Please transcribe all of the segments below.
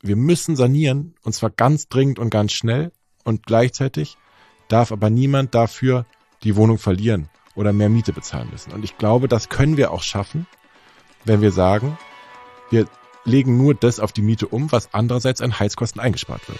wir müssen sanieren, und zwar ganz dringend und ganz schnell, und gleichzeitig darf aber niemand dafür die Wohnung verlieren oder mehr Miete bezahlen müssen. Und ich glaube, das können wir auch schaffen, wenn wir sagen, wir legen nur das auf die Miete um, was andererseits an Heizkosten eingespart wird.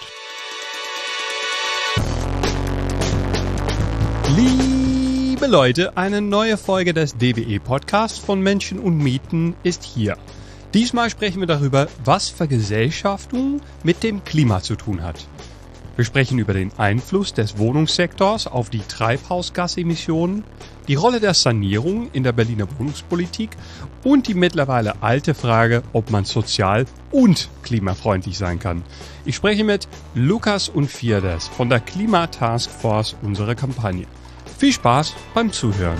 Liebe Leute, eine neue Folge des DWE-Podcasts von Menschen und Mieten ist hier. Diesmal sprechen wir darüber, was Vergesellschaftung mit dem Klima zu tun hat. Wir sprechen über den Einfluss des Wohnungssektors auf die Treibhausgasemissionen, die Rolle der Sanierung in der Berliner Wohnungspolitik und die mittlerweile alte Frage, ob man sozial und klimafreundlich sein kann. Ich spreche mit Lukas und Firdevs von der Klima-Taskforce unserer Kampagne. Viel Spaß beim Zuhören.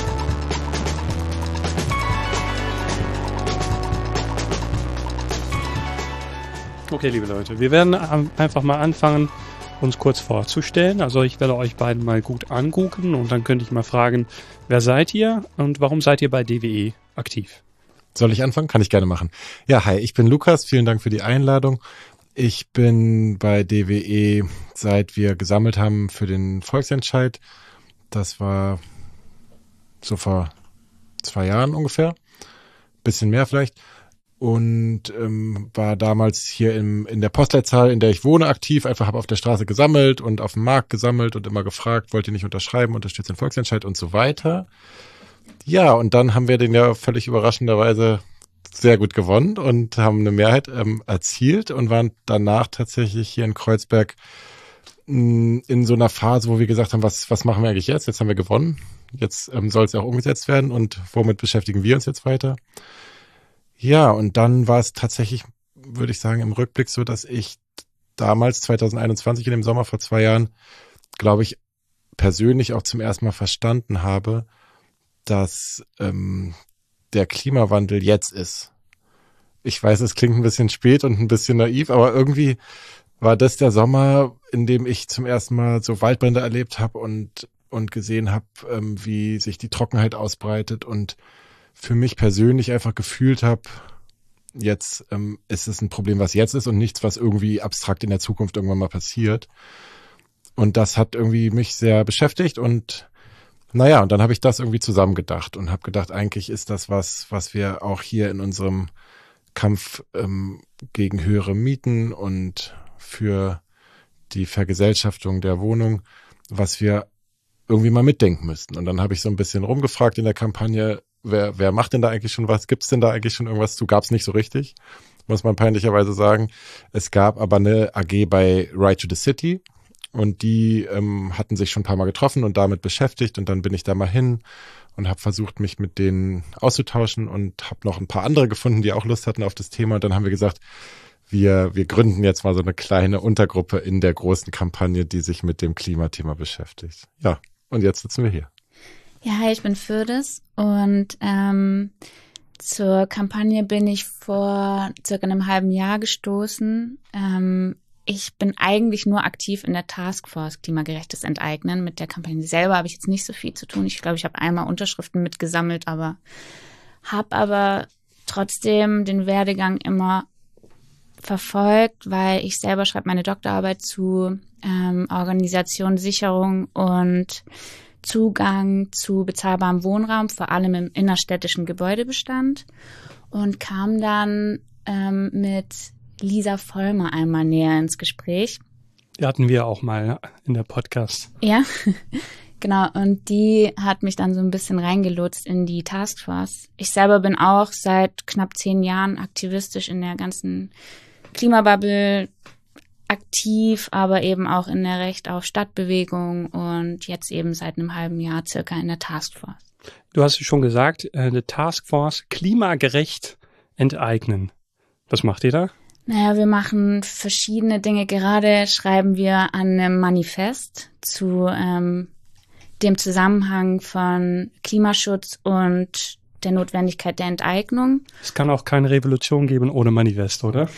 Okay, liebe Leute, wir werden einfach mal anfangen, uns kurz vorzustellen. Also ich werde euch beiden mal gut angucken und dann könnte ich mal fragen, wer seid ihr und warum seid ihr bei DWE aktiv? Soll ich anfangen? Kann ich gerne machen. Ja, hi, ich bin Lukas, vielen Dank für die Einladung. Ich bin bei DWE, seit wir gesammelt haben für den Volksentscheid. Das war so vor 2 Jahren ungefähr, bisschen mehr vielleicht. Und war damals hier in der Postleitzahl, in der ich wohne, aktiv. Einfach habe auf der Straße gesammelt und auf dem Markt gesammelt und immer gefragt, wollt ihr nicht unterschreiben, unterstützt den Volksentscheid und so weiter. Ja, und dann haben wir den ja völlig überraschenderweise sehr gut gewonnen und haben eine Mehrheit erzielt und waren danach tatsächlich hier in Kreuzberg in so einer Phase, wo wir gesagt haben, was machen wir eigentlich jetzt? Jetzt haben wir gewonnen. Jetzt soll es ja auch umgesetzt werden und womit beschäftigen wir uns jetzt weiter? Ja, und dann war es tatsächlich, würde ich sagen, im Rückblick so, dass ich damals, 2021, in dem Sommer vor 2 Jahren, glaube ich, persönlich auch zum ersten Mal verstanden habe, dass der Klimawandel jetzt ist. Ich weiß, es klingt ein bisschen spät und ein bisschen naiv, aber irgendwie war das der Sommer, in dem ich zum ersten Mal so Waldbrände erlebt habe und gesehen habe, wie sich die Trockenheit ausbreitet und für mich persönlich einfach gefühlt habe, jetzt ist es ein Problem, was jetzt ist und nichts, was irgendwie abstrakt in der Zukunft irgendwann mal passiert. Und das hat irgendwie mich sehr beschäftigt und naja, und dann habe ich das irgendwie zusammengedacht und habe gedacht, eigentlich ist das was wir auch hier in unserem Kampf gegen höhere Mieten und für die Vergesellschaftung der Wohnung, was wir irgendwie mal mitdenken müssten. Und dann habe ich so ein bisschen rumgefragt in der Kampagne, wer macht denn da eigentlich schon was? Gibt's denn da eigentlich schon irgendwas zu? Gab's nicht so richtig, muss man peinlicherweise sagen. Es gab aber eine AG bei Right to the City und die hatten sich schon ein paar Mal getroffen und damit beschäftigt und dann bin ich da mal hin und habe versucht, mich mit denen auszutauschen und habe noch ein paar andere gefunden, die auch Lust hatten auf das Thema. Und dann haben wir gesagt, wir gründen jetzt mal so eine kleine Untergruppe in der großen Kampagne, die sich mit dem Klimathema beschäftigt. Ja, und jetzt sitzen wir hier. Ja, hi, ich bin Firdevs und zur Kampagne bin ich vor circa einem halben Jahr gestoßen. Ich bin eigentlich nur aktiv in der Taskforce Klimagerechtes Enteignen. Mit der Kampagne selber habe ich jetzt nicht so viel zu tun. Ich glaube, ich habe einmal Unterschriften mitgesammelt, habe aber trotzdem den Werdegang immer verfolgt, weil ich selber schreibe meine Doktorarbeit zu Organisation, Sicherung und Zugang zu bezahlbarem Wohnraum, vor allem im innerstädtischen Gebäudebestand und kam dann mit Lisa Vollmer einmal näher ins Gespräch. Die hatten wir auch mal in der Podcast. Ja, genau. Und die hat mich dann so ein bisschen reingelotst in die Taskforce. Ich selber bin auch seit knapp 10 Jahren aktivistisch in der ganzen Klimabubble aktiv, aber eben auch in der Recht auf Stadtbewegung und jetzt eben seit einem halben Jahr circa in der Taskforce. Du hast schon gesagt, eine Taskforce klimagerecht enteignen. Was macht ihr da? Naja, wir machen verschiedene Dinge. Gerade schreiben wir an einem Manifest zu dem Zusammenhang von Klimaschutz und der Notwendigkeit der Enteignung. Es kann auch keine Revolution geben ohne Manifest, oder?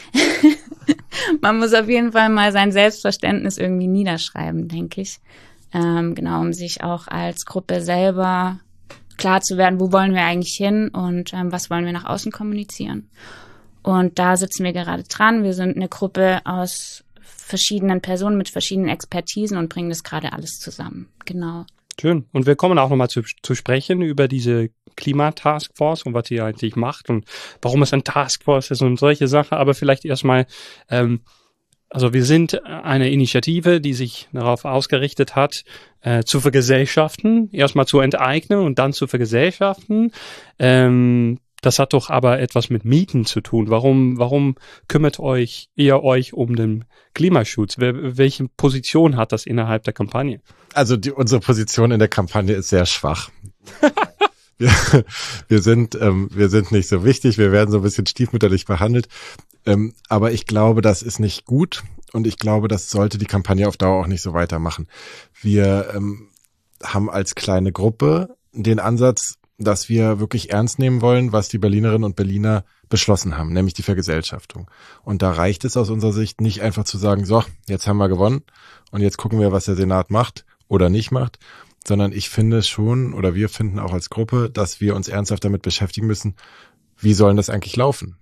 Man muss auf jeden Fall mal sein Selbstverständnis irgendwie niederschreiben, denke ich. Genau, um sich auch als Gruppe selber klar zu werden, wo wollen wir eigentlich hin und was wollen wir nach außen kommunizieren. Und da sitzen wir gerade dran. Wir sind eine Gruppe aus verschiedenen Personen mit verschiedenen Expertisen und bringen das gerade alles zusammen. Genau. Schön. Und wir kommen auch nochmal zu sprechen über diese Klimataskforce und was die eigentlich macht und warum es ein Taskforce ist und solche Sachen. Aber vielleicht erstmal, also wir sind eine Initiative, die sich darauf ausgerichtet hat, zu vergesellschaften, erstmal zu enteignen und dann zu vergesellschaften. Das hat doch aber etwas mit Mieten zu tun. Warum kümmert ihr euch um den Klimaschutz? Welche Position hat das innerhalb der Kampagne? Also unsere Position in der Kampagne ist sehr schwach. Wir sind nicht so wichtig, wir werden so ein bisschen stiefmütterlich behandelt. Aber ich glaube, das ist nicht gut und ich glaube, das sollte die Kampagne auf Dauer auch nicht so weitermachen. Wir haben als kleine Gruppe den Ansatz, dass wir wirklich ernst nehmen wollen, was die Berlinerinnen und Berliner beschlossen haben, nämlich die Vergesellschaftung. Und da reicht es aus unserer Sicht nicht einfach zu sagen, so, jetzt haben wir gewonnen und jetzt gucken wir, was der Senat macht oder nicht macht, sondern ich finde schon, oder wir finden auch als Gruppe, dass wir uns ernsthaft damit beschäftigen müssen, wie sollen das eigentlich laufen?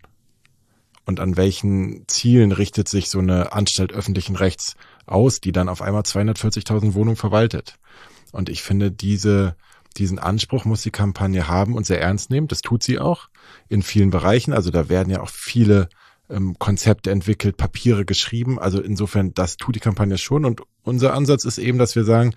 Und an welchen Zielen richtet sich so eine Anstalt öffentlichen Rechts aus, die dann auf einmal 240.000 Wohnungen verwaltet? Und ich finde, diesen Anspruch muss die Kampagne haben und sehr ernst nehmen. Das tut sie auch in vielen Bereichen. Also da werden ja auch viele Konzepte entwickelt, Papiere geschrieben. Also insofern, das tut die Kampagne schon. Und unser Ansatz ist eben, dass wir sagen,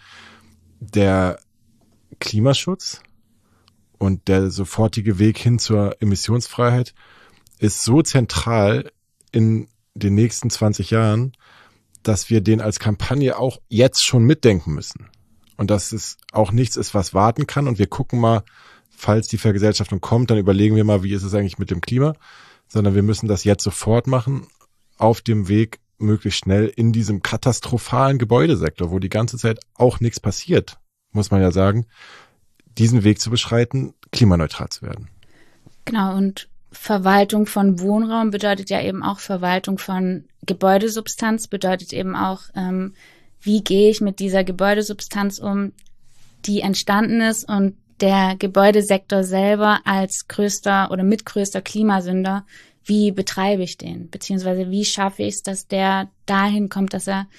der Klimaschutz und der sofortige Weg hin zur Emissionsfreiheit ist so zentral in den nächsten 20 Jahren, dass wir den als Kampagne auch jetzt schon mitdenken müssen. Und dass es auch nichts ist, was warten kann. Und wir gucken mal, falls die Vergesellschaftung kommt, dann überlegen wir mal, wie ist es eigentlich mit dem Klima. Sondern wir müssen das jetzt sofort machen, auf dem Weg möglichst schnell in diesem katastrophalen Gebäudesektor, wo die ganze Zeit auch nichts passiert, muss man ja sagen, diesen Weg zu beschreiten, klimaneutral zu werden. Genau, und Verwaltung von Wohnraum bedeutet ja eben auch Verwaltung von Gebäudesubstanz, bedeutet eben auch, wie gehe ich mit dieser Gebäudesubstanz um, die entstanden ist und der Gebäudesektor selber als größter oder mitgrößter Klimasünder, wie betreibe ich den? Beziehungsweise wie schaffe ich es, dass der dahin kommt, dass er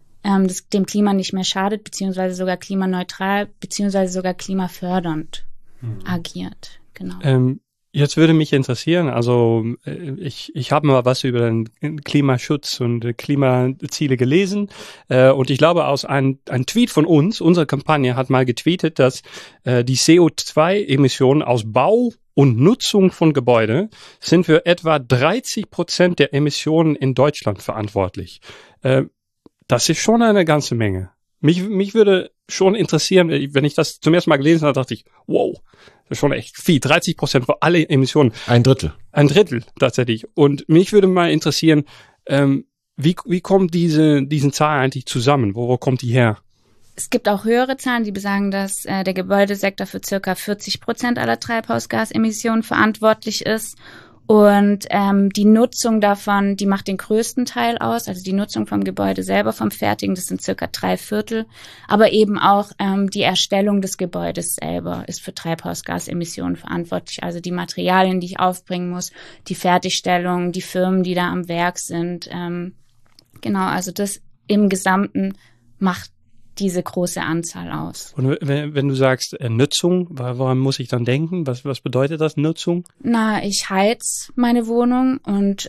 dem Klima nicht mehr schadet, beziehungsweise sogar klimaneutral, beziehungsweise sogar klimafördernd agiert. Genau. Jetzt würde mich interessieren, also ich habe mal was über den Klimaschutz und Klimaziele gelesen und ich glaube aus ein Tweet von uns, unsere Kampagne hat mal getweetet, dass die CO2-Emissionen aus Bau und Nutzung von Gebäuden sind für etwa 30% der Emissionen in Deutschland verantwortlich. Das ist schon eine ganze Menge. Mich würde schon interessieren, wenn ich das zum ersten Mal gelesen habe, dachte ich, wow, das ist schon echt viel. 30% für alle Emissionen. Ein Drittel. Ein Drittel, tatsächlich. Und mich würde mal interessieren, wie kommt diesen Zahlen eigentlich zusammen? Wo kommt die her? Es gibt auch höhere Zahlen, die besagen, dass der Gebäudesektor für circa 40% aller Treibhausgasemissionen verantwortlich ist. Und die Nutzung davon, die macht den größten Teil aus, also die Nutzung vom Gebäude selber, vom Fertigen, das sind circa 3/4. Aber eben auch die Erstellung des Gebäudes selber ist für Treibhausgasemissionen verantwortlich. Also die Materialien, die ich aufbringen muss, die Fertigstellung, die Firmen, die da am Werk sind. Genau, also das im Gesamten macht diese große Anzahl aus. Und wenn du sagst Nutzung, woran muss ich dann denken? Was bedeutet das, Nutzung? Na, ich heiz meine Wohnung und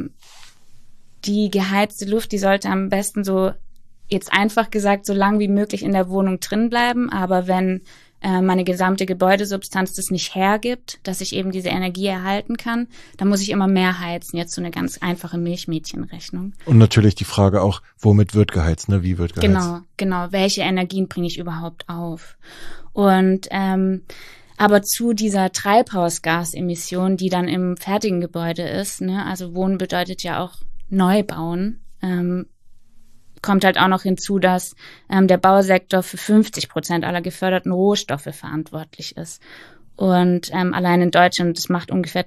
die geheizte Luft, die sollte am besten so, jetzt einfach gesagt, so lang wie möglich in der Wohnung drin bleiben. Aber wenn meine gesamte Gebäudesubstanz das nicht hergibt, dass ich eben diese Energie erhalten kann, dann muss ich immer mehr heizen. Jetzt so eine ganz einfache Milchmädchenrechnung. Und natürlich die Frage auch, womit wird geheizt, ne? Wie wird geheizt? Genau. Welche Energien bringe ich überhaupt auf? Und aber zu dieser Treibhausgasemission, die dann im fertigen Gebäude ist, ne? Also Wohnen bedeutet ja auch neu bauen, kommt halt auch noch hinzu, dass der Bausektor für 50% aller geförderten Rohstoffe verantwortlich ist. Und allein in Deutschland, das macht ungefähr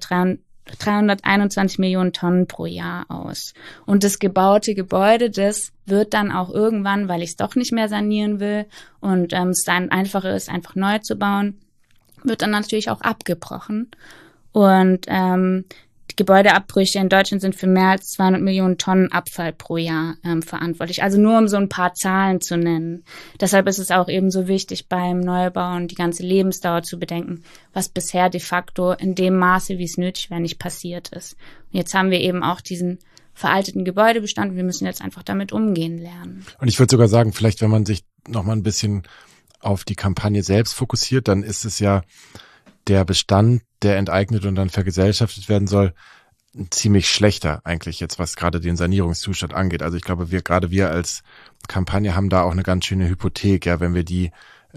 321 Millionen Tonnen pro Jahr aus. Und das gebaute Gebäude, das wird dann auch irgendwann, weil ich es doch nicht mehr sanieren will und es dann einfacher ist, einfach neu zu bauen, wird dann natürlich auch abgebrochen. Und Gebäudeabbrüche in Deutschland sind für mehr als 200 Millionen Tonnen Abfall pro Jahr verantwortlich. Also nur um so ein paar Zahlen zu nennen. Deshalb ist es auch eben so wichtig, beim Neubau und die ganze Lebensdauer zu bedenken, was bisher de facto in dem Maße, wie es nötig wäre, nicht passiert ist. Und jetzt haben wir eben auch diesen veralteten Gebäudebestand. Wir müssen jetzt einfach damit umgehen lernen. Und ich würde sogar sagen, vielleicht wenn man sich noch mal ein bisschen auf die Kampagne selbst fokussiert, dann ist es ja der Bestand, der enteignet und dann vergesellschaftet werden soll, ziemlich schlechter eigentlich jetzt, was gerade den Sanierungszustand angeht. Also ich glaube, wir als Kampagne haben da auch eine ganz schöne Hypothek, ja, wenn wir die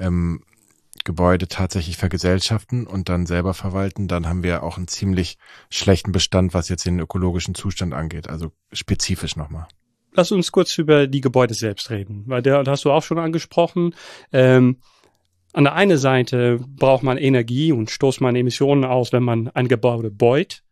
Gebäude tatsächlich vergesellschaften und dann selber verwalten, dann haben wir auch einen ziemlich schlechten Bestand, was jetzt den ökologischen Zustand angeht. Also spezifisch nochmal. Lass uns kurz über die Gebäude selbst reden, weil das hast du auch schon angesprochen. An der einen Seite braucht man Energie und stoßt man Emissionen aus, wenn man ein Gebäude baut.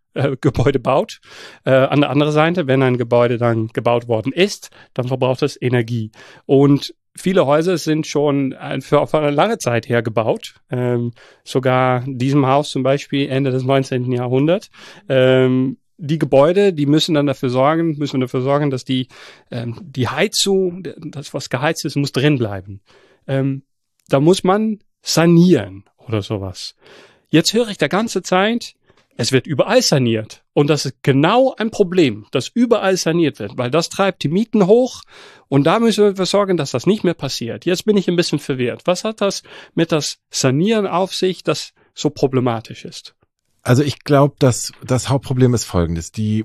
An der anderen Seite, wenn ein Gebäude dann gebaut worden ist, dann verbraucht es Energie. Und viele Häuser sind schon für eine lange Zeit her gebaut. Sogar diesem Haus zum Beispiel Ende des 19. Jahrhunderts. Die Gebäude, die müssen dafür sorgen, dass die Heizung, das was geheizt ist, muss drin bleiben. Da muss man sanieren oder sowas. Jetzt höre ich die ganze Zeit, es wird überall saniert. Und das ist genau ein Problem, dass überall saniert wird, weil das treibt die Mieten hoch und da müssen wir dafür sorgen, dass das nicht mehr passiert. Jetzt bin ich ein bisschen verwirrt. Was hat das mit das Sanieren auf sich, das so problematisch ist? Also ich glaube, dass das Hauptproblem ist folgendes. Die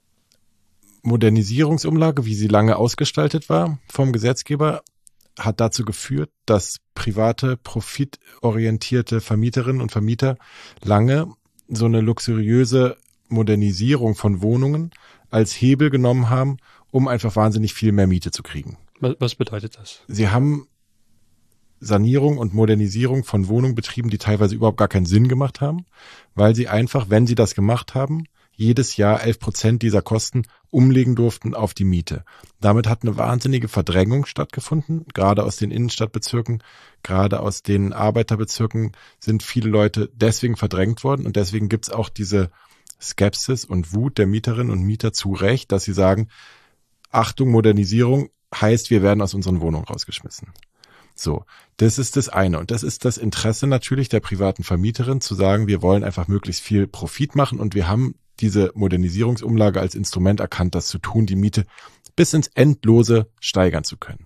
Modernisierungsumlage, wie sie lange ausgestaltet war vom Gesetzgeber, hat dazu geführt, dass private, profitorientierte Vermieterinnen und Vermieter lange so eine luxuriöse Modernisierung von Wohnungen als Hebel genommen haben, um einfach wahnsinnig viel mehr Miete zu kriegen. Was bedeutet das? Sie haben Sanierung und Modernisierung von Wohnungen betrieben, die teilweise überhaupt gar keinen Sinn gemacht haben, weil sie einfach, wenn sie das gemacht haben, jedes Jahr 11% dieser Kosten umlegen durften auf die Miete. Damit hat eine wahnsinnige Verdrängung stattgefunden, gerade aus den Innenstadtbezirken, gerade aus den Arbeiterbezirken sind viele Leute deswegen verdrängt worden und deswegen gibt's auch diese Skepsis und Wut der Mieterinnen und Mieter zu Recht, dass sie sagen, Achtung, Modernisierung heißt, wir werden aus unseren Wohnungen rausgeschmissen. So, das ist das eine. Und das ist das Interesse natürlich der privaten Vermieterin, zu sagen, wir wollen einfach möglichst viel Profit machen und wir haben diese Modernisierungsumlage als Instrument erkannt, das zu tun, die Miete bis ins Endlose steigern zu können.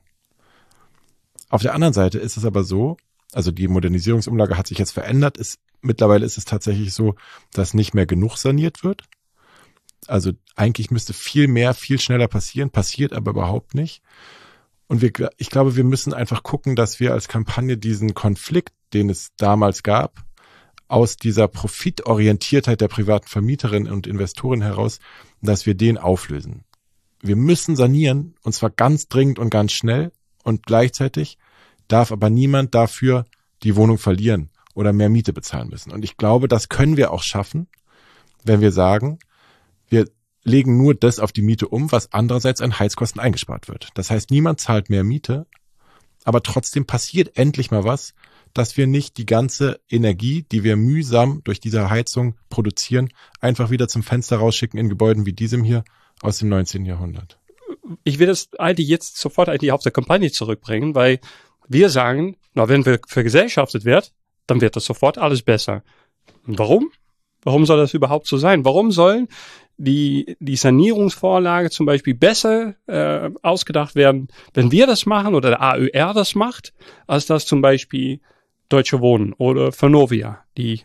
Auf der anderen Seite ist es aber so, also die Modernisierungsumlage hat sich jetzt verändert, mittlerweile ist es tatsächlich so, dass nicht mehr genug saniert wird. Also eigentlich müsste viel mehr, viel schneller passieren, passiert aber überhaupt nicht. Und ich glaube, wir müssen einfach gucken, dass wir als Kampagne diesen Konflikt, den es damals gab, aus dieser Profitorientiertheit der privaten Vermieterinnen und Investoren heraus, dass wir den auflösen. Wir müssen sanieren, und zwar ganz dringend und ganz schnell, und gleichzeitig darf aber niemand dafür die Wohnung verlieren oder mehr Miete bezahlen müssen. Und ich glaube, das können wir auch schaffen, wenn wir sagen, wir legen nur das auf die Miete um, was andererseits an Heizkosten eingespart wird. Das heißt, niemand zahlt mehr Miete, aber trotzdem passiert endlich mal was, dass wir nicht die ganze Energie, die wir mühsam durch diese Heizung produzieren, einfach wieder zum Fenster rausschicken in Gebäuden wie diesem hier aus dem 19. Jahrhundert. Ich will das eigentlich jetzt sofort auf der Kampagne zurückbringen, weil wir sagen, wenn wir vergesellschaftet wird, dann wird das sofort alles besser. Warum? Warum soll das überhaupt so sein? Warum sollen die Sanierungsvorlage zum Beispiel besser ausgedacht werden, wenn wir das machen oder der AÖR das macht, als das zum Beispiel Deutsche Wohnen oder Vonovia, die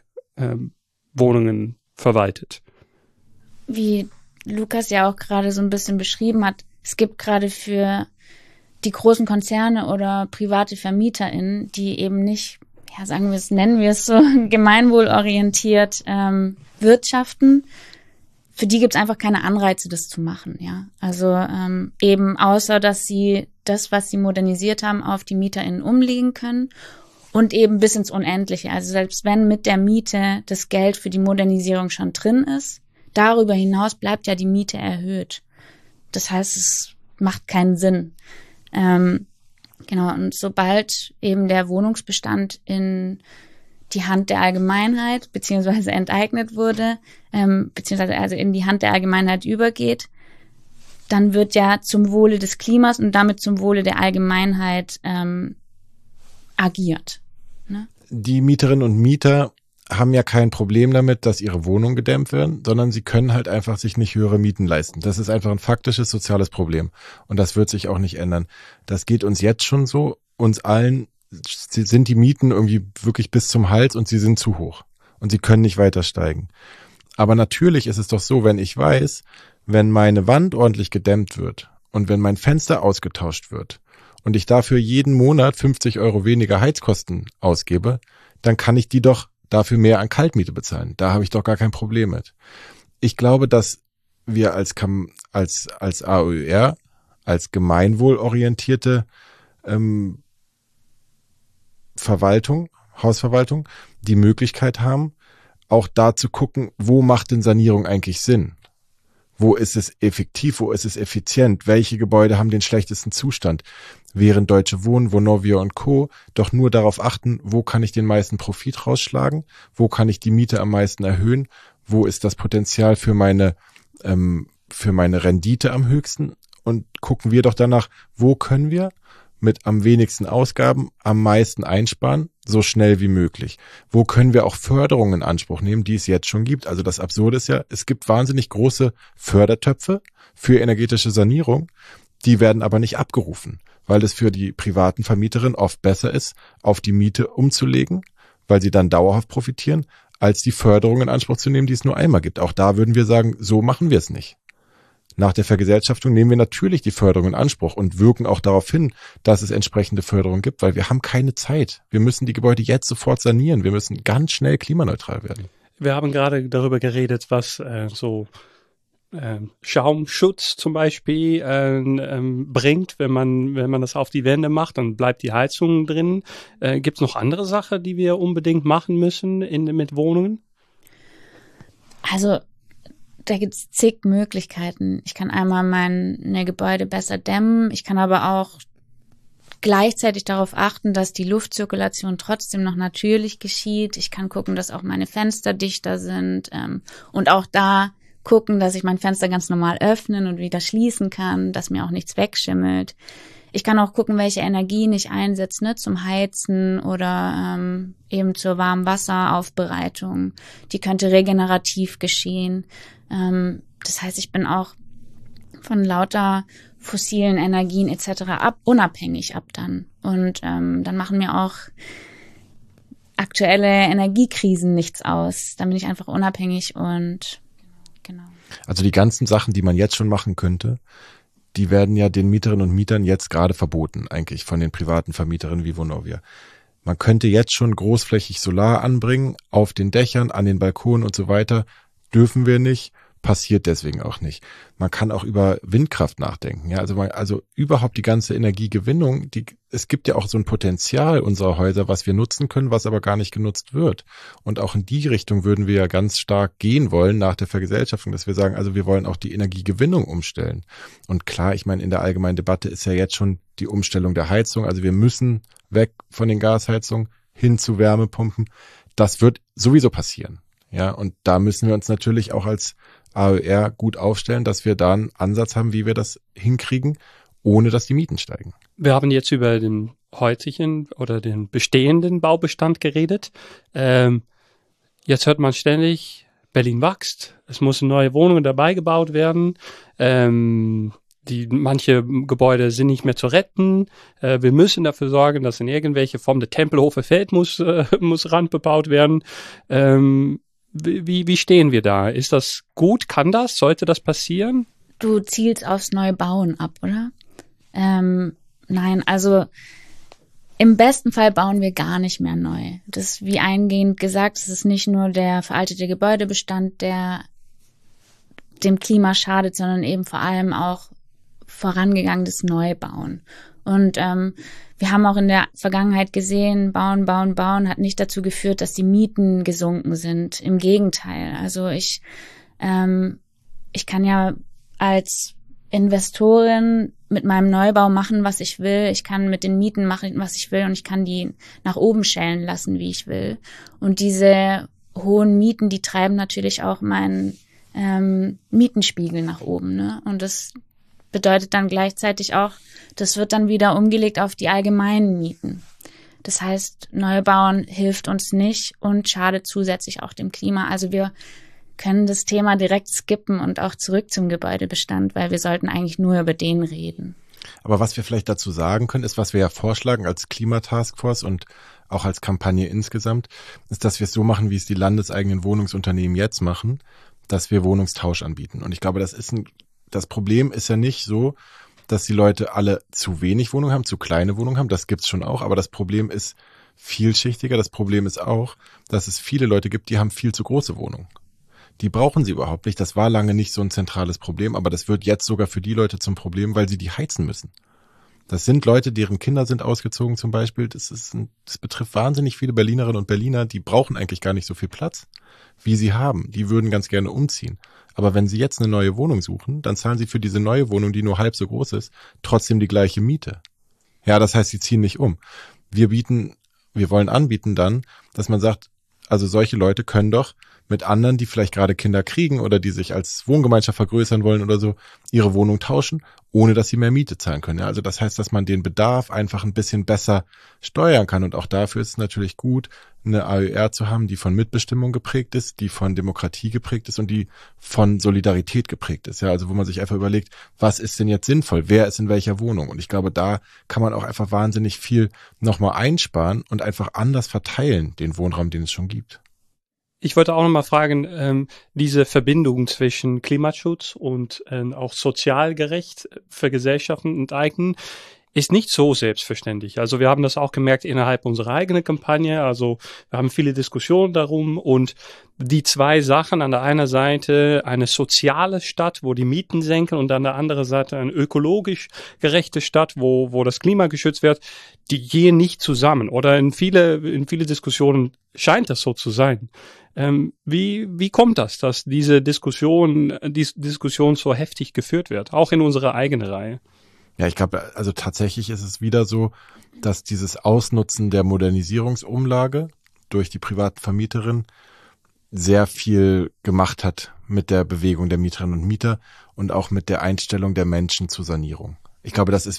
Wohnungen verwaltet? Wie Lukas ja auch gerade so ein bisschen beschrieben hat, es gibt gerade für die großen Konzerne oder private VermieterInnen, die eben nicht, nennen wir es so, gemeinwohlorientiert wirtschaften, für die gibt es einfach keine Anreize, das zu machen, ja. Also eben außer, dass sie das, was sie modernisiert haben, auf die MieterInnen umlegen können und eben bis ins Unendliche. Also selbst wenn mit der Miete das Geld für die Modernisierung schon drin ist, darüber hinaus bleibt ja die Miete erhöht. Das heißt, es macht keinen Sinn. Genau, und sobald eben der Wohnungsbestand in die Hand der Allgemeinheit beziehungsweise enteignet wurde, beziehungsweise also in die Hand der Allgemeinheit übergeht, dann wird ja zum Wohle des Klimas und damit zum Wohle der Allgemeinheit agiert. Ne? Die Mieterinnen und Mieter haben ja kein Problem damit, dass ihre Wohnungen gedämmt werden, sondern sie können halt einfach sich nicht höhere Mieten leisten. Das ist einfach ein faktisches soziales Problem. Und das wird sich auch nicht ändern. Das geht uns jetzt schon so. Uns allen sind die Mieten irgendwie wirklich bis zum Hals und sie sind zu hoch. Und sie können nicht weiter steigen. Aber natürlich ist es doch so, wenn ich weiß, wenn meine Wand ordentlich gedämmt wird und wenn mein Fenster ausgetauscht wird und ich dafür jeden Monat 50 € weniger Heizkosten ausgebe, dann kann ich die doch dafür mehr an Kaltmiete bezahlen. Da habe ich doch gar kein Problem mit. Ich glaube, dass wir als AOR, als gemeinwohlorientierte Hausverwaltung, die Möglichkeit haben, auch da zu gucken, wo macht denn Sanierung eigentlich Sinn? Wo ist es effektiv, wo ist es effizient? Welche Gebäude haben den schlechtesten Zustand? Während Deutsche Wohnen, Vonovia und Co. doch nur darauf achten, wo kann ich den meisten Profit rausschlagen? Wo kann ich die Miete am meisten erhöhen? Wo ist das Potenzial für meine Rendite am höchsten? Und gucken wir doch danach, wo können wir mit am wenigsten Ausgaben am meisten einsparen, so schnell wie möglich. Wo können wir auch Förderungen in Anspruch nehmen, die es jetzt schon gibt? Also das Absurde ist ja, es gibt wahnsinnig große Fördertöpfe für energetische Sanierung, die werden aber nicht abgerufen, weil es für die privaten Vermieterinnen oft besser ist, auf die Miete umzulegen, weil sie dann dauerhaft profitieren, als die Förderung in Anspruch zu nehmen, die es nur einmal gibt. Auch da würden wir sagen, so machen wir es nicht. Nach der Vergesellschaftung nehmen wir natürlich die Förderung in Anspruch und wirken auch darauf hin, dass es entsprechende Förderung gibt, weil wir haben keine Zeit. Wir müssen die Gebäude jetzt sofort sanieren. Wir müssen ganz schnell klimaneutral werden. Wir haben gerade darüber geredet, was Schaumschutz zum Beispiel bringt, wenn man das auf die Wände macht, dann bleibt die Heizung drin. Gibt es noch andere Sachen, die wir unbedingt machen müssen mit Wohnungen? Also da gibt es zig Möglichkeiten. Ich kann einmal meine Gebäude besser dämmen. Ich kann aber auch gleichzeitig darauf achten, dass die Luftzirkulation trotzdem noch natürlich geschieht. Ich kann gucken, dass auch meine Fenster dichter sind und auch da gucken, dass ich mein Fenster ganz normal öffnen und wieder schließen kann, dass mir auch nichts wegschimmelt. Ich kann auch gucken, welche Energien ich einsetze, ne, zum Heizen oder eben zur Warmwasseraufbereitung. Die könnte regenerativ geschehen. Das heißt, ich bin auch von lauter fossilen Energien etc. unabhängig ab dann. Und dann machen mir auch aktuelle Energiekrisen nichts aus. Dann bin ich einfach unabhängig und genau. Also die ganzen Sachen, die man jetzt schon machen könnte, die werden ja den Mieterinnen und Mietern jetzt gerade verboten, eigentlich von den privaten Vermieterinnen wie Vonovia. Man könnte jetzt schon großflächig Solar anbringen, auf den Dächern, an den Balkonen und so weiter. Dürfen wir nicht, passiert deswegen auch nicht. Man kann auch über Windkraft nachdenken. Ja, also überhaupt die ganze Energiegewinnung, es gibt ja auch so ein Potenzial unserer Häuser, was wir nutzen können, was aber gar nicht genutzt wird. Und auch in die Richtung würden wir ja ganz stark gehen wollen nach der Vergesellschaftung, dass wir sagen, also wir wollen auch die Energiegewinnung umstellen. Und klar, ich meine, in der allgemeinen Debatte ist ja jetzt schon die Umstellung der Heizung. Also wir müssen weg von den Gasheizungen hin zu Wärmepumpen. Das wird sowieso passieren. Ja, und da müssen wir uns natürlich auch als AOR gut aufstellen, dass wir da einen Ansatz haben, wie wir das hinkriegen, ohne dass die Mieten steigen. Wir haben jetzt über den heutigen oder den bestehenden Baubestand geredet. Jetzt hört man ständig, Berlin wächst, es müssen neue Wohnungen dabei gebaut werden. Manche Gebäude sind nicht mehr zu retten. Wir müssen dafür sorgen, dass in irgendwelche Form der Tempelhofer Feld muss randbebaut werden. Wie stehen wir da? Ist das gut? Kann das? Sollte das passieren? Du zielst aufs Neubauen ab, oder? Nein, also im besten Fall bauen wir gar nicht mehr neu. Das ist wie eingehend gesagt, es ist nicht nur der veraltete Gebäudebestand, der dem Klima schadet, sondern eben vor allem auch vorangegangenes Neubauen. Und wir haben auch in der Vergangenheit gesehen, bauen hat nicht dazu geführt, dass die Mieten gesunken sind. Im Gegenteil. Also ich kann ja als Investorin mit meinem Neubau machen, was ich will. Ich kann mit den Mieten machen, was ich will und ich kann die nach oben schellen lassen, wie ich will. Und diese hohen Mieten, die treiben natürlich auch meinen Mietenspiegel nach oben, ne? Und das bedeutet dann gleichzeitig auch, das wird dann wieder umgelegt auf die allgemeinen Mieten. Das heißt, Neubauen hilft uns nicht und schadet zusätzlich auch dem Klima. Also wir können das Thema direkt skippen und auch zurück zum Gebäudebestand, weil wir sollten eigentlich nur über den reden. Aber was wir vielleicht dazu sagen können, ist, was wir ja vorschlagen als Klimataskforce und auch als Kampagne insgesamt, ist, dass wir es so machen, wie es die landeseigenen Wohnungsunternehmen jetzt machen, dass wir Wohnungstausch anbieten. Und ich glaube, das Problem ist ja nicht so, dass die Leute alle zu wenig Wohnungen haben, zu kleine Wohnungen haben. Das gibt's schon auch. Aber das Problem ist vielschichtiger. Das Problem ist auch, dass es viele Leute gibt, die haben viel zu große Wohnungen. Die brauchen sie überhaupt nicht. Das war lange nicht so ein zentrales Problem, aber das wird jetzt sogar für die Leute zum Problem, weil sie die heizen müssen. Das sind Leute, deren Kinder sind ausgezogen zum Beispiel. Das betrifft wahnsinnig viele Berlinerinnen und Berliner, die brauchen eigentlich gar nicht so viel Platz, wie sie haben. Die würden ganz gerne umziehen. Aber wenn sie jetzt eine neue Wohnung suchen, dann zahlen sie für diese neue Wohnung, die nur halb so groß ist, trotzdem die gleiche Miete. Ja, das heißt, sie ziehen nicht um. Wir wollen anbieten dann, dass man sagt, also solche Leute können doch mit anderen, die vielleicht gerade Kinder kriegen oder die sich als Wohngemeinschaft vergrößern wollen oder so, ihre Wohnung tauschen, ohne dass sie mehr Miete zahlen können. Ja, also das heißt, dass man den Bedarf einfach ein bisschen besser steuern kann. Und auch dafür ist es natürlich gut, eine AÖR zu haben, die von Mitbestimmung geprägt ist, die von Demokratie geprägt ist und die von Solidarität geprägt ist. Ja, also wo man sich einfach überlegt, was ist denn jetzt sinnvoll? Wer ist in welcher Wohnung? Und ich glaube, da kann man auch einfach wahnsinnig viel nochmal einsparen und einfach anders verteilen, den Wohnraum, den es schon gibt. Ich wollte auch noch mal fragen, diese Verbindung zwischen Klimaschutz und auch sozial gerecht vergesellschaften und eignen ist nicht so selbstverständlich. Also wir haben das auch gemerkt innerhalb unserer eigenen Kampagne. Also wir haben viele Diskussionen darum und die zwei Sachen, an der einen Seite eine soziale Stadt, wo die Mieten senken und an der anderen Seite eine ökologisch gerechte Stadt, wo das Klima geschützt wird, die gehen nicht zusammen. Oder in viele Diskussionen scheint das so zu sein. Wie kommt das, dass diese Diskussion so heftig geführt wird, auch in unserer eigenen Reihe? Ja, ich glaube, also tatsächlich ist es wieder so, dass dieses Ausnutzen der Modernisierungsumlage durch die privaten Vermieterinnen sehr viel gemacht hat mit der Bewegung der Mieterinnen und Mieter und auch mit der Einstellung der Menschen zur Sanierung. Ich glaube, das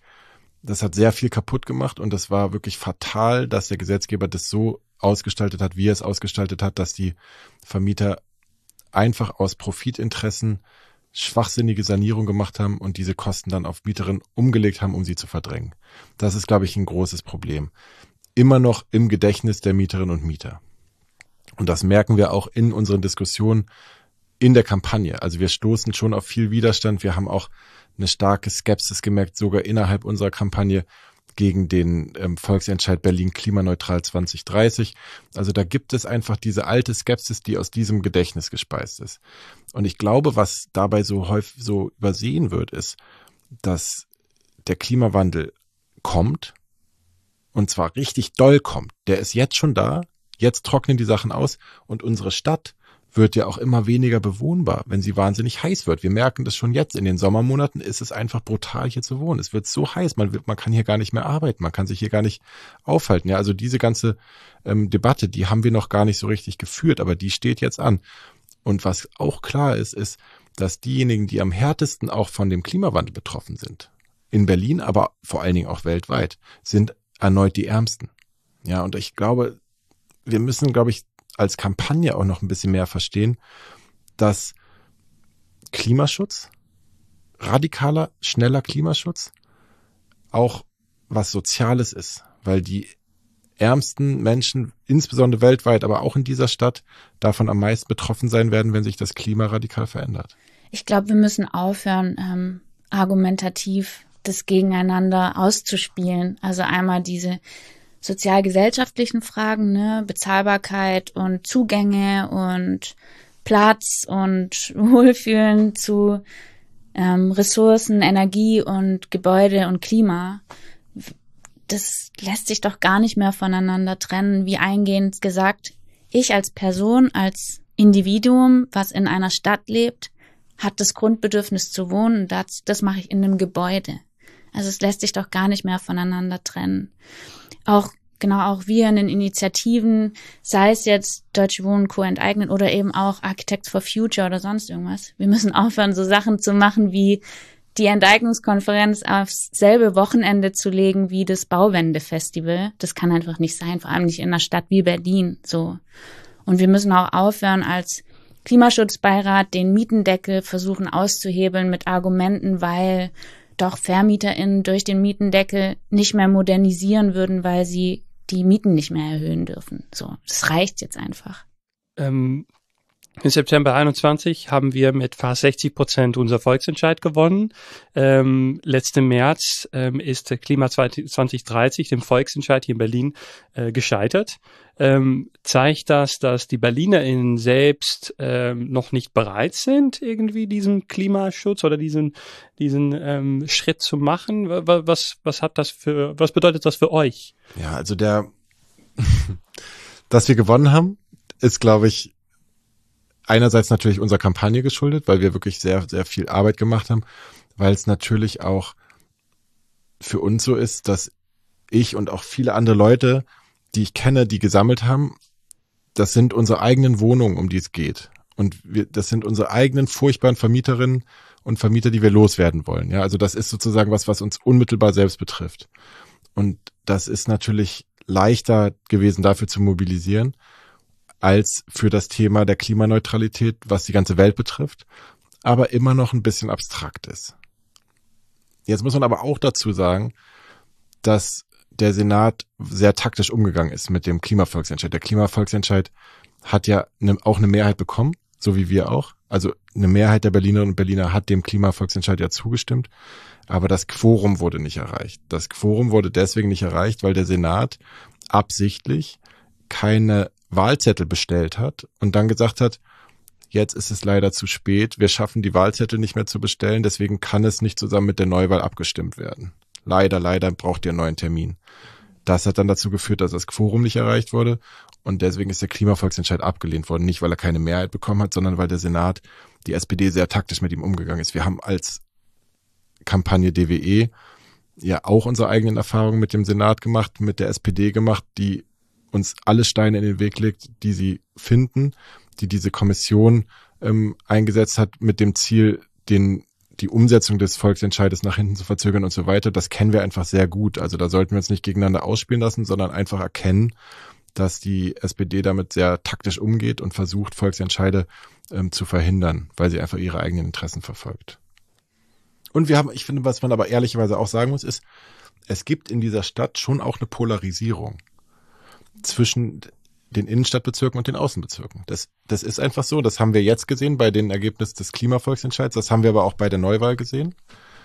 hat sehr viel kaputt gemacht und das war wirklich fatal, dass der Gesetzgeber das so ausgestaltet hat, wie er es ausgestaltet hat, dass die Vermieter einfach aus Profitinteressen schwachsinnige Sanierung gemacht haben und diese Kosten dann auf Mieterinnen umgelegt haben, um sie zu verdrängen. Das ist, glaube ich, ein großes Problem. Immer noch im Gedächtnis der Mieterinnen und Mieter. Und das merken wir auch in unseren Diskussionen in der Kampagne. Also wir stoßen schon auf viel Widerstand. Wir haben auch eine starke Skepsis gemerkt, sogar innerhalb unserer Kampagne gegen den Volksentscheid Berlin klimaneutral 2030. Also da gibt es einfach diese alte Skepsis, die aus diesem Gedächtnis gespeist ist. Und ich glaube, was dabei so häufig so übersehen wird, ist, dass der Klimawandel kommt und zwar richtig doll kommt. Der ist jetzt schon da, jetzt trocknen die Sachen aus und unsere Stadt wird ja auch immer weniger bewohnbar, wenn sie wahnsinnig heiß wird. Wir merken das schon jetzt. In den Sommermonaten ist es einfach brutal, hier zu wohnen. Es wird so heiß, man kann hier gar nicht mehr arbeiten, man kann sich hier gar nicht aufhalten. Ja, also diese ganze Debatte, die haben wir noch gar nicht so richtig geführt, aber die steht jetzt an. Und was auch klar ist, dass diejenigen, die am härtesten auch von dem Klimawandel betroffen sind, in Berlin, aber vor allen Dingen auch weltweit, sind erneut die Ärmsten. Ja, und ich glaube, wir müssen, als Kampagne auch noch ein bisschen mehr verstehen, dass Klimaschutz, radikaler, schneller Klimaschutz, auch was Soziales ist, weil die ärmsten Menschen, insbesondere weltweit, aber auch in dieser Stadt, davon am meisten betroffen sein werden, wenn sich das Klima radikal verändert. Ich glaube, wir müssen aufhören, argumentativ das gegeneinander auszuspielen. Also einmal diese sozial-gesellschaftlichen Fragen, ne, Bezahlbarkeit und Zugänge und Platz und Wohlfühlen zu Ressourcen, Energie und Gebäude und Klima. Das lässt sich doch gar nicht mehr voneinander trennen. Wie eingehend gesagt, ich als Person, als Individuum, was in einer Stadt lebt, hat das Grundbedürfnis zu wohnen. Das mache ich in einem Gebäude. Also es lässt sich doch gar nicht mehr voneinander trennen. Auch wir in den Initiativen, sei es jetzt Deutsche Wohnen Co. enteignen oder eben auch Architects for Future oder sonst irgendwas. Wir müssen aufhören, so Sachen zu machen wie die Enteignungskonferenz aufs selbe Wochenende zu legen wie das Bauwende-Festival. Das kann einfach nicht sein, vor allem nicht in einer Stadt wie Berlin. So. Und wir müssen auch aufhören, als Klimaschutzbeirat den Mietendeckel versuchen auszuhebeln mit Argumenten, weil doch VermieterInnen durch den Mietendeckel nicht mehr modernisieren würden, weil sie die Mieten nicht mehr erhöhen dürfen. So, das reicht jetzt einfach. Im September 21 haben wir mit fast 60% unser Volksentscheid gewonnen. Letzten März ist Klima 2030, dem Volksentscheid hier in Berlin, gescheitert. Zeigt das, dass die BerlinerInnen selbst noch nicht bereit sind, irgendwie diesen Klimaschutz oder diesen Schritt zu machen? Was bedeutet das für euch? Ja, also dass wir gewonnen haben, ist, glaube ich, einerseits natürlich unserer Kampagne geschuldet, weil wir wirklich sehr, sehr viel Arbeit gemacht haben, weil es natürlich auch für uns so ist, dass ich und auch viele andere Leute, die ich kenne, die gesammelt haben, das sind unsere eigenen Wohnungen, um die es geht. Und das sind unsere eigenen furchtbaren Vermieterinnen und Vermieter, die wir loswerden wollen. Ja, also das ist sozusagen was uns unmittelbar selbst betrifft. Und das ist natürlich leichter gewesen, dafür zu mobilisieren, als für das Thema der Klimaneutralität, was die ganze Welt betrifft, aber immer noch ein bisschen abstrakt ist. Jetzt muss man aber auch dazu sagen, dass der Senat sehr taktisch umgegangen ist mit dem Klimavolksentscheid. Der Klimavolksentscheid hat ja auch eine Mehrheit bekommen, so wie wir auch. Also eine Mehrheit der Berlinerinnen und Berliner hat dem Klimavolksentscheid ja zugestimmt, aber das Quorum wurde nicht erreicht. Das Quorum wurde deswegen nicht erreicht, weil der Senat absichtlich keine Wahlzettel bestellt hat und dann gesagt hat, jetzt ist es leider zu spät, wir schaffen die Wahlzettel nicht mehr zu bestellen, deswegen kann es nicht zusammen mit der Neuwahl abgestimmt werden. Leider braucht ihr einen neuen Termin. Das hat dann dazu geführt, dass das Quorum nicht erreicht wurde und deswegen ist der Klimavolksentscheid abgelehnt worden. Nicht, weil er keine Mehrheit bekommen hat, sondern weil der Senat, die SPD, sehr taktisch mit ihm umgegangen ist. Wir haben als Kampagne DWE ja auch unsere eigenen Erfahrungen mit dem Senat gemacht, mit der SPD gemacht, die uns alle Steine in den Weg legt, die sie finden, die diese Kommission eingesetzt hat mit dem Ziel, die Umsetzung des Volksentscheides nach hinten zu verzögern und so weiter. Das kennen wir einfach sehr gut. Also da sollten wir uns nicht gegeneinander ausspielen lassen, sondern einfach erkennen, dass die SPD damit sehr taktisch umgeht und versucht, Volksentscheide zu verhindern, weil sie einfach ihre eigenen Interessen verfolgt. Und ich finde, was man aber ehrlicherweise auch sagen muss, ist, es gibt in dieser Stadt schon auch eine Polarisierung zwischen den Innenstadtbezirken und den Außenbezirken. Das ist einfach so. Das haben wir jetzt gesehen bei den Ergebnissen des Klimavolksentscheids. Das haben wir aber auch bei der Neuwahl gesehen.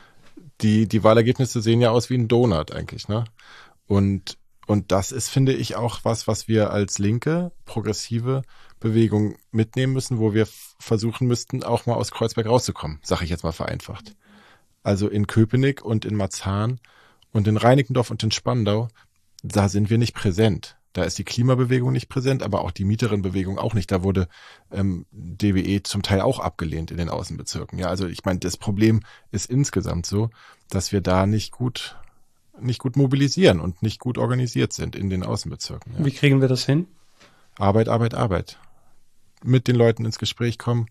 Die Wahlergebnisse sehen ja aus wie ein Donut eigentlich, ne? Und das ist, finde ich, auch was wir als linke, progressive Bewegung mitnehmen müssen, wo wir versuchen müssten, auch mal aus Kreuzberg rauszukommen, sage ich jetzt mal vereinfacht. Also in Köpenick und in Marzahn und in Reinickendorf und in Spandau, da sind wir nicht präsent. Da ist die Klimabewegung nicht präsent, aber auch die Mieterinnenbewegung auch nicht. Da wurde DWE zum Teil auch abgelehnt in den Außenbezirken. Ja, also ich meine, das Problem ist insgesamt so, dass wir da nicht gut mobilisieren und nicht gut organisiert sind in den Außenbezirken. Ja. Wie kriegen wir das hin? Arbeit. Mit den Leuten ins Gespräch kommen,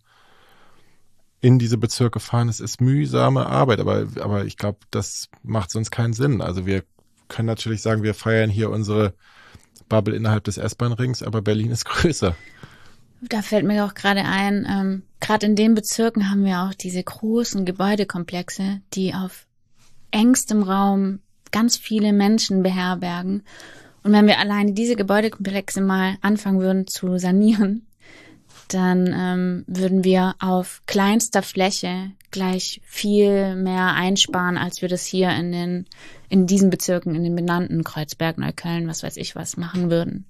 in diese Bezirke fahren. Es ist mühsame Arbeit, aber ich glaube, das macht sonst keinen Sinn. Also wir können natürlich sagen, wir feiern hier unsere Bubble innerhalb des S-Bahn-Rings, aber Berlin ist größer. Da fällt mir auch gerade ein, gerade in den Bezirken haben wir auch diese großen Gebäudekomplexe, die auf engstem Raum ganz viele Menschen beherbergen. Und wenn wir alleine diese Gebäudekomplexe mal anfangen würden zu sanieren, dann würden wir auf kleinster Fläche gleich viel mehr einsparen, als wir das hier in diesen Bezirken, in den benannten Kreuzberg, Neukölln, was weiß ich was, machen würden.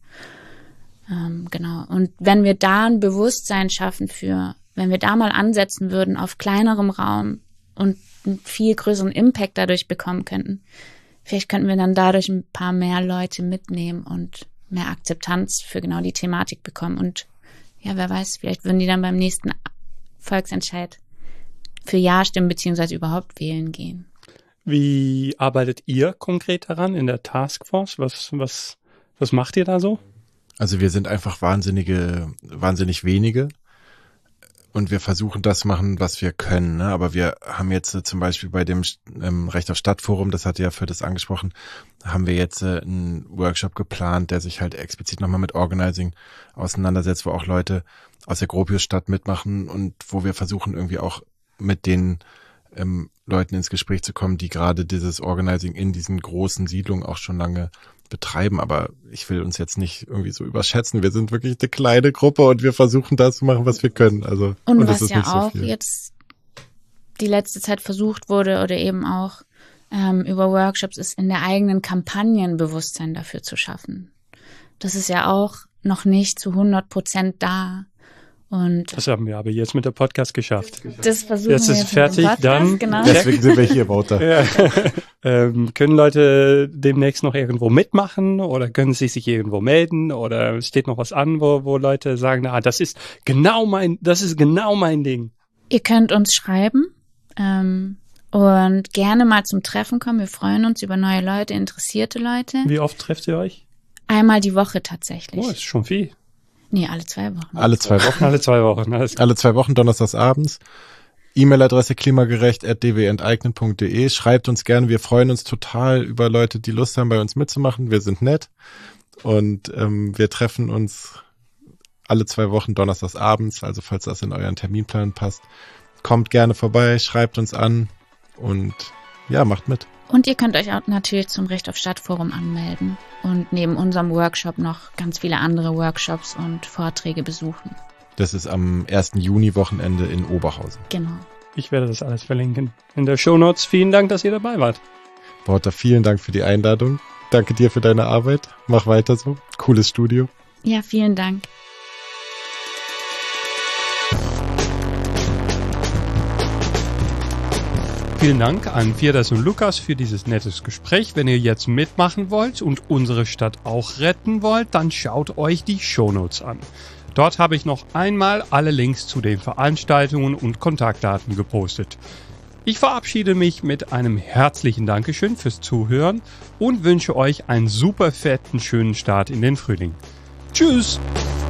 Genau. Und wenn wir da ein Bewusstsein schaffen wenn wir da mal ansetzen würden auf kleinerem Raum und einen viel größeren Impact dadurch bekommen könnten, vielleicht könnten wir dann dadurch ein paar mehr Leute mitnehmen und mehr Akzeptanz für genau die Thematik bekommen. Und ja, wer weiß, vielleicht würden die dann beim nächsten Volksentscheid für Ja stimmen beziehungsweise überhaupt wählen gehen. Wie arbeitet ihr konkret daran in der Taskforce? Was macht ihr da so? Also wir sind einfach wahnsinnig wenige und wir versuchen das machen, was wir können. Ne? Aber wir haben jetzt zum Beispiel bei dem Recht auf Stadtforum, das hat ja für das angesprochen, haben wir jetzt einen Workshop geplant, der sich halt explizit nochmal mit Organizing auseinandersetzt, wo auch Leute aus der Gropiusstadt mitmachen und wo wir versuchen irgendwie auch mit den Leuten ins Gespräch zu kommen, die gerade dieses Organizing in diesen großen Siedlungen auch schon lange betreiben. Aber ich will uns jetzt nicht irgendwie so überschätzen. Wir sind wirklich eine kleine Gruppe und wir versuchen das zu machen, was wir können. Also und das was ist ja nicht so auch viel. jetzt die letzte Zeit versucht wurde oder eben auch über Workshops ist, in der eigenen Kampagnen Bewusstsein dafür zu schaffen. Das ist ja auch noch nicht zu 100% da. Und Das haben wir aber jetzt mit der Podcast geschafft. das versuchen Jetzt wir ist jetzt fertig, mit dem Podcast, dann genau. Deswegen sind wir hier, Wouter. Ja. Können Leute demnächst noch irgendwo mitmachen oder können sie sich irgendwo melden oder steht noch was an, wo Leute sagen, das ist genau mein Ding. Ihr könnt uns schreiben und gerne mal zum Treffen kommen. Wir freuen uns über neue Leute, interessierte Leute. Wie oft trefft ihr euch? Einmal die Woche tatsächlich. Oh, ist schon viel. Nee, alle 2 Wochen. Alle 2 Wochen. Alle 2 Wochen. Alles klar. Alle 2 Wochen, donnerstags abends. E-Mail-Adresse klimagerecht@dwenteignen.de. Schreibt uns gerne. Wir freuen uns total über Leute, die Lust haben, bei uns mitzumachen. Wir sind nett. Und wir treffen uns alle 2 Wochen donnerstags abends. Also falls das in euren Terminplan passt, kommt gerne vorbei, schreibt uns an und ja, macht mit. Und ihr könnt euch auch natürlich zum Recht auf Stadtforum anmelden und neben unserem Workshop noch ganz viele andere Workshops und Vorträge besuchen. Das ist am 1. Juni-Wochenende in Oberhausen. Genau. Ich werde das alles verlinken in der Shownotes. Vielen Dank, dass ihr dabei wart. Wouter, vielen Dank für die Einladung. Danke dir für deine Arbeit. Mach weiter so. Cooles Studio. Ja, vielen Dank. Vielen Dank an Firdas und Lukas für dieses nettes Gespräch. Wenn ihr jetzt mitmachen wollt und unsere Stadt auch retten wollt, dann schaut euch die Shownotes an. Dort habe ich noch einmal alle Links zu den Veranstaltungen und Kontaktdaten gepostet. Ich verabschiede mich mit einem herzlichen Dankeschön fürs Zuhören und wünsche euch einen super fetten, schönen Start in den Frühling. Tschüss!